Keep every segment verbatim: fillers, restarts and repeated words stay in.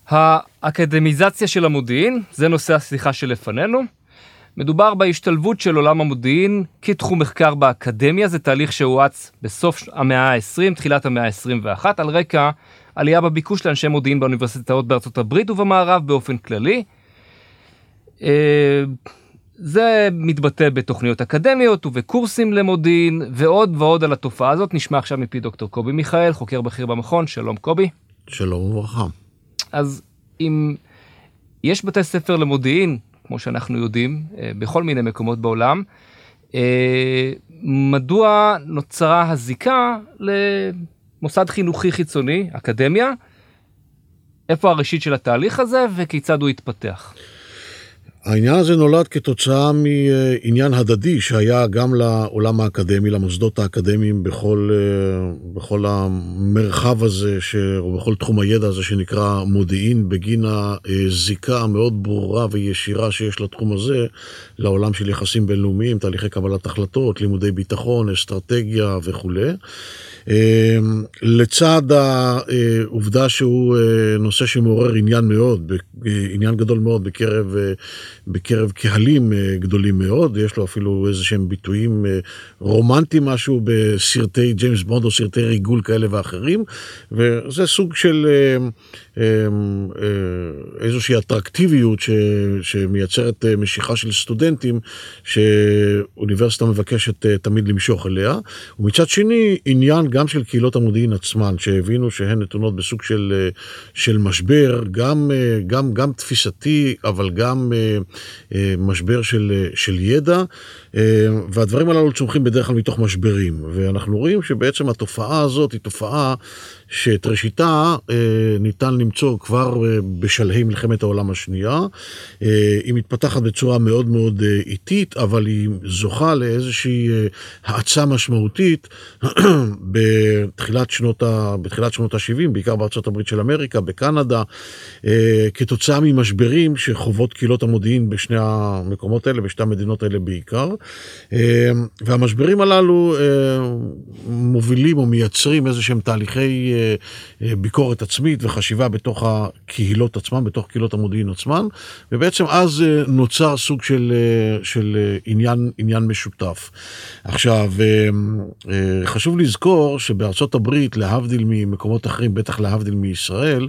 האקדמיזציה של המודיעין, זה נושא השיחה שלפנינו. מדובר בהשתלבות של עולם המודיעין כתחום מחקר באקדמיה, זה תהליך שהואץ בסוף המאה ה-העשרים, תחילת המאה ה-עשרים ואחת, על רקע עלייה בביקוש לאנשי מודיעין באוניברסיטאות בארצות הברית ובמערב באופן כללי. זה מתבטא בתוכניות אקדמיות ובקורסים למודיעין, ועוד ועוד על התופעה הזאת. נשמע עכשיו מפי דוקטור קובי מיכאל, חוקר בכיר במכון. שלום קובי. שלום וברכה. אז אם יש בתי ספר למודיעין, כמו שאנחנו יודעים, בכל מיני מקומות בעולם, מדוע נוצרה הזיקה למוסד חינוכי חיצוני, אקדמיה? איפה הראשית של התהליך הזה וכיצד הוא התפתח? העניין הזה נולד כתוצאה מעניין הדדי שהיה גם לעולם האקדמי, למוסדות האקדמיים בכל, בכל המרחב הזה, ש, או בכל תחום הידע הזה שנקרא מודיעין, בגין הזיקה המאוד ברורה וישירה שיש לתחום הזה, לעולם של יחסים בינלאומיים, תהליכי קבלת החלטות, לימודי ביטחון, אסטרטגיה וכו'. לצד העובדה שהוא נושא שמעורר עניין מאוד, עניין גדול מאוד בקרב, בקרב קהלים גדולים מאוד, יש לו אפילו איזה שהם ביטויים רומנטיים משהו בסרטי ג'יימס בונד או סרטי ריגול כאלה ואחרים, וזה סוג של איזושהי אטרקטיביות ש, שמייצרת משיכה של סטודנטים שאוניברסיטה מבקשת תמיד למשוך אליה, ומצד שני עניין גם של קהילות המודיעין עצמן, שהבינו שהן נתונות בסוג של, של משבר, גם, גם, גם תפיסתי, אבל גם משבר של, של ידע, והדברים הללו צומחים בדרך כלל מתוך משברים, ואנחנו רואים שבעצם התופעה הזאת היא תופעה שאת ראשיתה ניתן למצוא כבר בשלהי מלחמת העולם השנייה. היא מתפתחת בצורה מאוד מאוד איטית, אבל היא זוכה לאיזושהי האצה משמעותית בתחילת שנות ה, בתחילת שנות ה-שבעים, בעיקר בארצות הברית של אמריקה, בקנדה, כתוצאה ממשברים שחוות קהילות המודיעין בשני המקומות האלה, בשתי המדינות האלה בעיקר. והמשברים הללו מובילים או מייצרים איזשהם תהליכי ביקורת עצמית וחשיבה בתוך הקהילות עצמן, בתוך קהילות המודיעין עצמן, ובעצם אז נוצר סוג של, של עניין, עניין משותף. עכשיו, חשוב לזכור שבארצות הברית, להבדיל ממקומות אחרים, בטח להבדיל מישראל,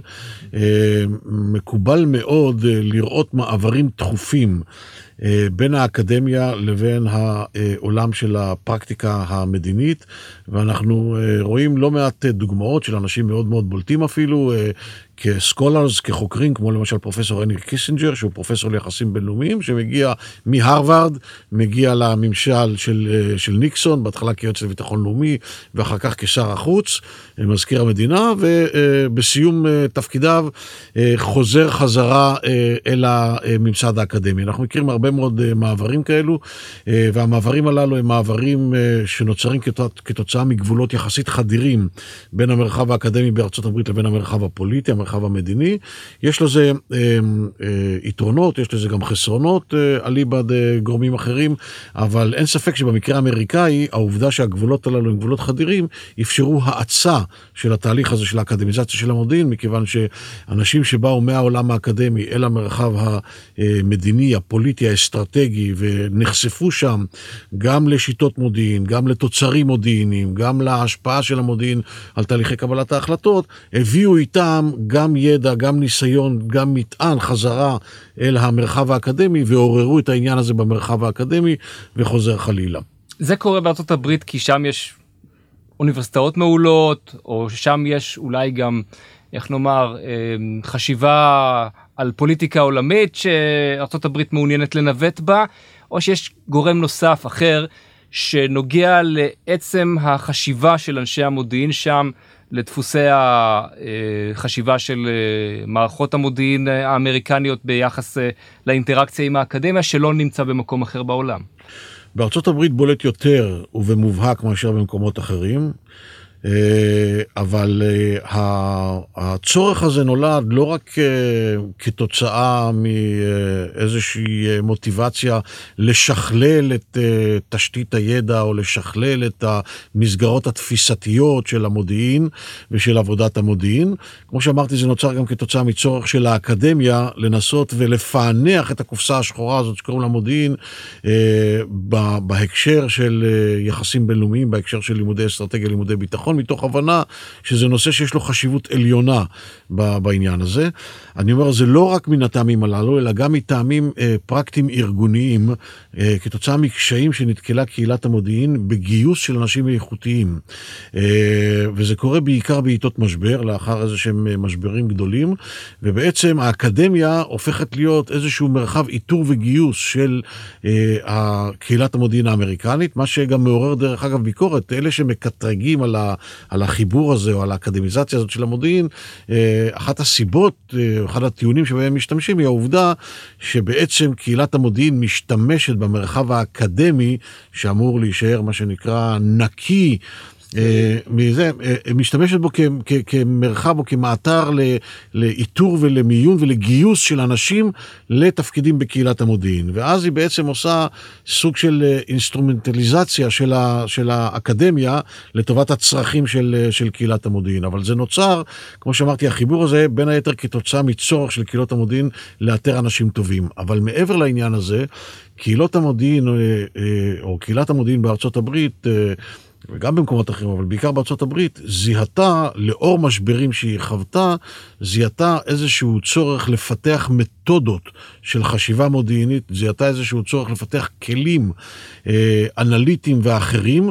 מקובל מאוד לראות מעברים תכופים בין האקדמיה לבין העולם של הפרקטיקה המדינית, ואנחנו רואים לא מעט דוגמאות של אנשים מאוד מאוד בולטים אפילו, כסקולרס, כחוקרים, כמו למשל פרופסור הנרי קיסינג'ר, שהוא פרופסור ליחסים בינלאומיים, שמגיע מהרווארד, מגיע לממשל של, של ניקסון, בהתחלה כיועץ לביטחון לאומי, ואחר כך כשר החוץ, מזכיר המדינה, ובסיום תפקידיו חוזר חזרה אל הממסד האקדמי. אנחנו מכירים הרבה מאוד מעברים כאלו, והמעברים הללו הם מעברים שנוצרים כתוצאה מגבולות יחסית חדירים, בין המרחב האקדמי בארצות הברית לבין המרחב הפוליטי, המרחב המדיני. יש לזה אה, אה, יתרונות, יש לזה גם חסרונות אה, אליבא גורמים אחרים, אבל אין ספק שבמקרה האמריקאי, העובדה שהגבולות הללו הם גבולות חדירים, אפשרו האצה של התהליך הזה של האקדמיזציה של המודיעין, מכיוון שאנשים שבאו מהעולם האקדמי אל המרחב המדיני, הפוליטי, האסטרטגי, ונחשפו שם גם לשיטות מודיעין, גם לתוצרים מודיעיניים, גם להשפעה של המודיעין על תהליכי קבלת ההחלטות, הביאו איתם גם ידע, גם ניסיון, גם מטען חזרה אל המרחב האקדמי, ועוררו את העניין הזה במרחב האקדמי, וחוזר חלילה. זה קורה בארצות הברית כי שם יש אוניברסיטאות מעולות, או שם יש אולי גם, איך נאמר, חשיבה על פוליטיקה עולמית שארצות הברית מעוניינת לנווט בה, או שיש גורם נוסף אחר שנוגע לעצם החשיבה של אנשי המודיעין שם, לדפוסי החשיבה של מערכות המודיעין האמריקניות ביחס לאינטראקציה עם האקדמיה, שלא נמצא במקום אחר בעולם. בארצות הברית בולט יותר ובמובהק מאשר במקומות אחרים. אבל הצורך הזה נולד לא רק כתוצאה מאיזושהי מוטיבציה לשכלל את תשתית הידע או לשכלל את המסגרות התפיסתיות של המודיעין ושל עבודת המודיעין. כמו שאמרתי, זה נוצר גם כתוצאה מצורך של האקדמיה לנסות ולפענח את הקופסה השחורה הזאת שקוראים למודיעין בהקשר של יחסים בינלאומיים, בהקשר של לימודי אסטרטגיה, לימודי ביטחון, מתוך הבנה שזה נושא שיש לו חשיבות עליונה בעניין הזה. אני אומר, זה לא רק מן הטעמים הללו, אלא גם מטעמים פרקטיים ארגוניים, כתוצאה מקשיים שנתקלה קהילת המודיעין בגיוס של אנשים איכותיים. וזה קורה בעיקר בעיתות משבר, לאחר איזה שהם משברים גדולים, ובעצם האקדמיה הופכת להיות איזשהו מרחב איתור וגיוס של קהילת המודיעין האמריקנית, מה שגם מעורר דרך אגב ביקורת. אלה שמקטרגים על ה על החיבור הזה או על האקדמיזציה הזאת של המודיעין, אחת הסיבות, אחד הטיעונים שבהם משתמשים היא העובדה שבעצם קהילת המודיעין משתמשת במרחב האקדמי שאמור להישאר מה שנקרא נקי מזה, משתמשת בו כמרחב או כמאתר לאיתור ולמיון ולגיוס של אנשים לתפקידים בקהילת המודיעין, ואז היא בעצם עושה סוג של אינסטרומנטליזציה של, ה, של האקדמיה לטובת הצרכים של, של קהילת המודיעין. אבל זה נוצר, כמו שאמרתי, החיבור הזה בין היתר כתוצאה מצורך של קהילות המודיעין לאתר אנשים טובים. אבל מעבר לעניין הזה, קהילות המודיעין או קהילת המודיעין בארצות הברית וגם במקומות אחרים, אבל בעיקר בארצות הברית, זיהתה, לאור משברים שהיא חוותה, זיהתה איזשהו צורך לפתח מתודות של חשיבה מודיעינית, זיהתה איזשהו צורך לפתח כלים אה, אנליטיים ואחרים,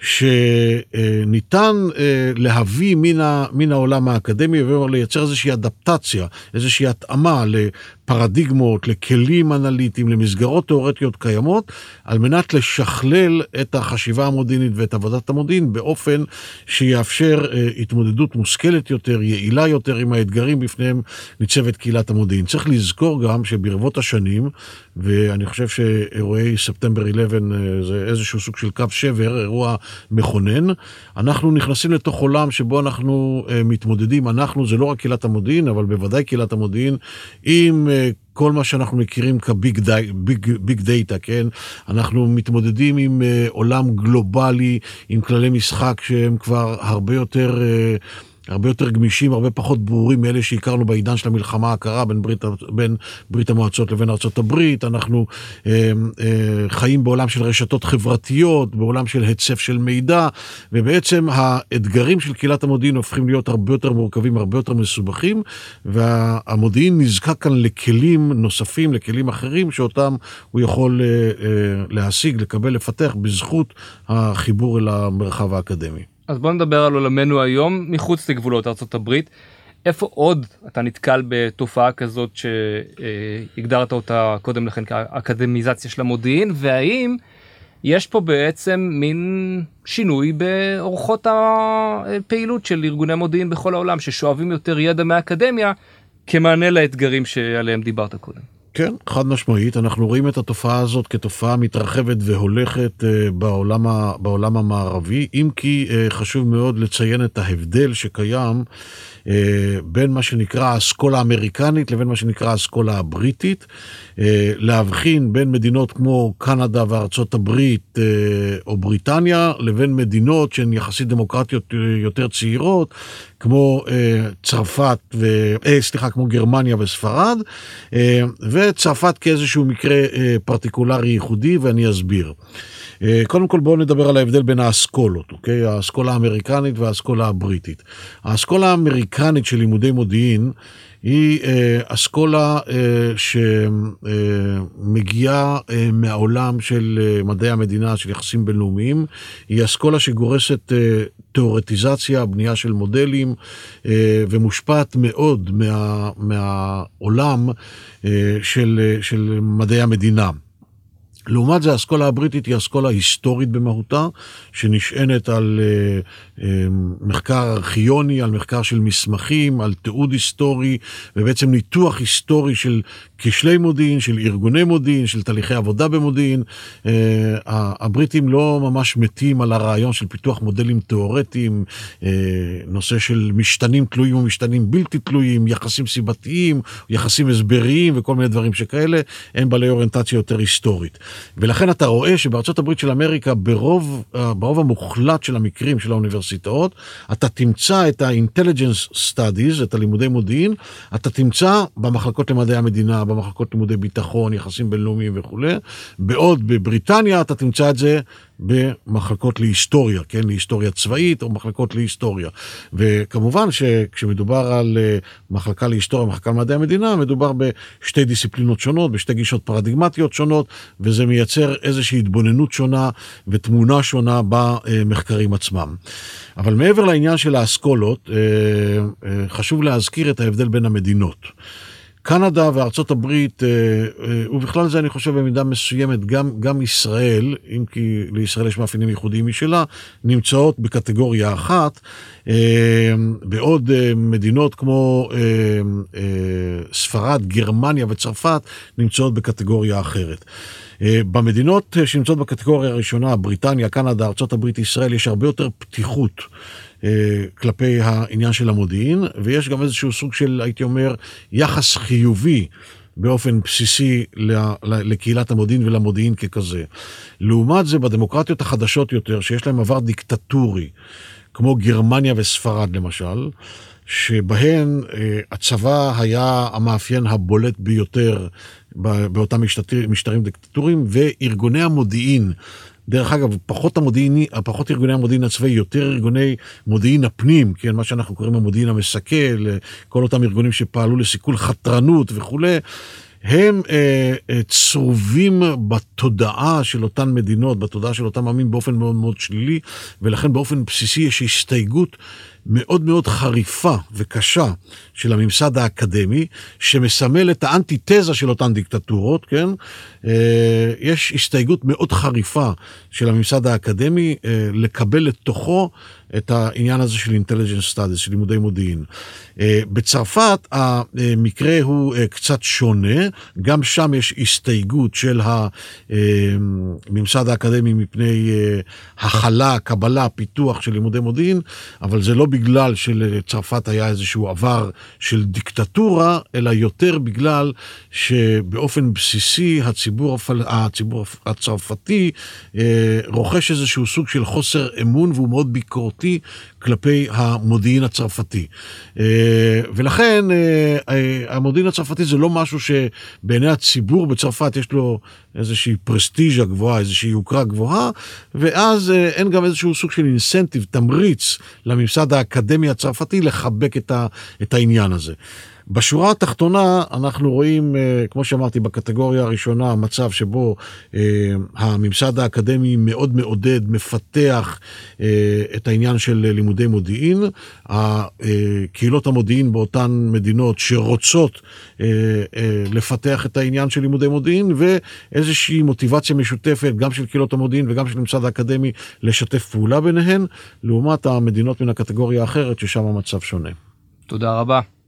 שניתן אה, להביא מן, ה, מן העולם האקדמי, ולייצר איזושהי אדפטציה, איזושהי התאמה לפרדיגמות, לכלים אנליטיים, למסגרות תיאורטיות קיימות, על מנת לשכלל את החשיבה המודיעינית ואת עבודת המודיעין באופן שיאפשר אה, התמודדות מושכלת יותר, יעילה יותר עם האתגרים בפניהם ניצבת קהילת המודיעין. צריך לזכור גם שברבות השנים, ואני חושב שאירועי ספטמבר אחת עשרה זה איזשהו סוג של קו שבר, אירוע מכונן, אנחנו נכנסים לתוך עולם שבו אנחנו אה, מתמודדים, אנחנו זה לא רק קהילת המודיעין, אבל בוודאי קהילת המודיעין, עם אה, כל מה שאנחנו מכירים כביג די, ביג, ביג דאטה, כן? אנחנו מתמודדים עם uh, עולם גלובלי, עם כללי משחק שהם כבר הרבה יותר, uh, הרבה יותר גמישים, הרבה פחות ברורים מאלה שהכרנו בעידן של המלחמה הקרה בין ברית, בין ברית המועצות לבין ארצות הברית. אנחנו uh, uh, חיים בעולם של רשתות חברתיות, בעולם של היצף של מידע, ובעצם האתגרים של קהילת המודיעין הופכים להיות הרבה יותר מורכבים, הרבה יותר מסובכים, והמודיעין נזקק כאן לכלים נוספים, לכלים אחרים, שאותם הוא יכול uh, uh, להשיג, לקבל, לפתח, בזכות החיבור אל המרחב האקדמי. אז בוא נדבר על עולמנו היום, מחוץ לגבולות ארצות הברית. איפה עוד אתה נתקל בתופעה כזאת שהגדרת אותה קודם לכן כאקדמיזציה של המודיעין, והאם יש פה בעצם מין שינוי באורחות הפעילות של ארגוני מודיעין בכל העולם, ששואבים יותר ידע מהאקדמיה כמענה לאתגרים שעליהם דיברת קודם? כן, חד משמעית, אנחנו רואים את התופעה הזאת כתופעה מתרחבת והולכת בעולם, בעולם המערבי, אם כי חשוב מאוד לציין את ההבדל שקיים בין מה שנקרא האסכולה האמריקנית לבין מה שנקרא האסכולה הבריטית, להבחין בין מדינות כמו קנדה וארצות הברית או בריטניה, לבין מדינות שהן יחסית דמוקרטיות יותר צעירות, כמו צרפת, ו... סליחה, כמו גרמניה וספרד, וצרפת כאיזשהו מקרה פרטיקולרי ייחודי, ואני אסביר. קודם כל בואו נדבר על ההבדל בין האסכולות, אוקיי? האסכולה האמריקנית והאסכולה הבריטית. האסכולה האמריקנית של לימודי מודיעין היא אסכולה שמגיעה מהעולם של מדעי המדינה, של יחסים בינלאומיים. היא אסכולה שגורסת תיאורטיזציה, בנייה של מודלים, ומושפעת מאוד מה, מהעולם של, של מדעי המדינה. לעומת זה, האסכולה הבריטית היא אסכולה היסטורית במהותה, שנשענת על uh, uh, מחקר ארכיוני, על מחקר של מסמכים, על תיעוד היסטורי, ובעצם ניתוח היסטורי של כשלי מודיעין, של ארגוני מודיעין, של תהליכי עבודה במודיעין. Uh, הבריטים לא ממש מתים על הרעיון של פיתוח מודלים תיאורטיים, uh, נושא של משתנים תלויים ומשתנים בלתי תלויים, יחסים סיבתיים, יחסים הסבריים וכל מיני דברים שכאלה, הם בעלי אוריינטציה יותר היסטורית. ולכן אתה רואה שבארצות הברית של אמריקה, ברוב, ברוב המוחלט של המקרים של האוניברסיטאות, אתה תמצא את ה-intelligence studies, את הלימודי מודיעין, אתה תמצא במחלקות למדעי המדינה, במחלקות לימודי ביטחון, יחסים בינלאומיים וכו'. בעוד בבריטניה אתה תמצא את זה במחלקות להיסטוריה, כן, להיסטוריה צבאית או מחלקות להיסטוריה. וכמובן שכשמדובר על מחלקה להיסטוריה, מחלקה למדעי המדינה, מדובר בשתי דיסציפלינות שונות, בשתי גישות פרדיגמטיות שונות, וזה מייצר איזושהי התבוננות שונה ותמונה שונה במחקרים עצמם. אבל מעבר לעניין של האסכולות, חשוב להזכיר את ההבדל בין המדינות. קנדה וארצות הברית, ובכלל זה אני חושב במידה מסוימת, גם, גם ישראל, אם כי לישראל יש מאפיינים ייחודיים משלה, נמצאות בקטגוריה אחת, בעוד מדינות כמו ספרד, גרמניה וצרפת נמצאות בקטגוריה אחרת. במדינות שנמצאות בקטגוריה הראשונה, בריטניה, קנדה, ארצות הברית, ישראל, יש הרבה יותר פתיחות כלפי העניין של המודיעין, ויש גם איזשהו סוג של, הייתי אומר, יחס חיובי באופן בסיסי לקהילת המודיעין ולמודיעין ככזה. לעומת זה, בדמוקרטיות החדשות יותר, שיש להם עבר דיקטטורי, כמו גרמניה וספרד למשל, שבהן הצבא היה המאפיין הבולט ביותר באותם משטרים דיקטטוריים, וארגוני המודיעין, דרך אגב, פחות המודיעיני, פחות ארגוני המודיעין הצבאי, יותר ארגוני מודיעין הפנים, כן, מה שאנחנו קוראים המודיעין המסכל, כל אותם ארגונים שפעלו לסיכול חתרנות וכו', הם אה, אה, צרובים בתודעה של אותן מדינות, בתודעה של אותם עמים באופן מאוד מאוד שלילי, ולכן באופן בסיסי יש הסתייגות מאוד מאוד חריפה וקשה של הממסד האקדמי, שמסמל את האנטיתזה של אותן דיקטטורות, כן? אה, יש הסתייגות מאוד חריפה של הממסד האקדמי אה, לקבל לתוכו את העניין הזה של intelligence studies, של לימודי מודיעין. בצרפת המקרה הוא קצת שונה, גם שם יש הסתייגות של הממסד האקדמי מפני החלה, קבלה, פיתוח של לימודי מודיעין, אבל זה לא בגלל שלצרפת היה איזשהו עבר של דיקטטורה, אלא יותר בגלל שבאופן בסיסי הציבור, הציבור הצרפתי רוכש איזשהו סוג של חוסר אמון, והוא מאוד ביקורתי כלפי המודיעין הצרפתי. ולכן המודיעין הצרפתי זה לא משהו שבעיני הציבור בצרפת יש לו איזושהי פרסטיג'ה גבוהה, איזושהי יוקרה גבוהה, ואז אין גם איזשהו סוג של אינסנטיב, תמריץ לממסד האקדמי הצרפתי לחבק את, ה, את העניין הזה. בשורה התחתונה אנחנו רואים, כמו שאמרתי, בקטגוריה הראשונה, מצב שבו הממסד האקדמי מאוד מעודד, מפתח את העניין של לימודי מודיעין. הקהילות המודיעין באותן מדינות שרוצות לפתח את העניין של לימודי מודיעין, ואיזושהי מוטיבציה משותפת גם של קהילות המודיעין וגם של הממסד האקדמי לשתף פעולה ביניהן, לעומת המדינות מן הקטגוריה האחרת ששם המצב שונה. תודה רבה.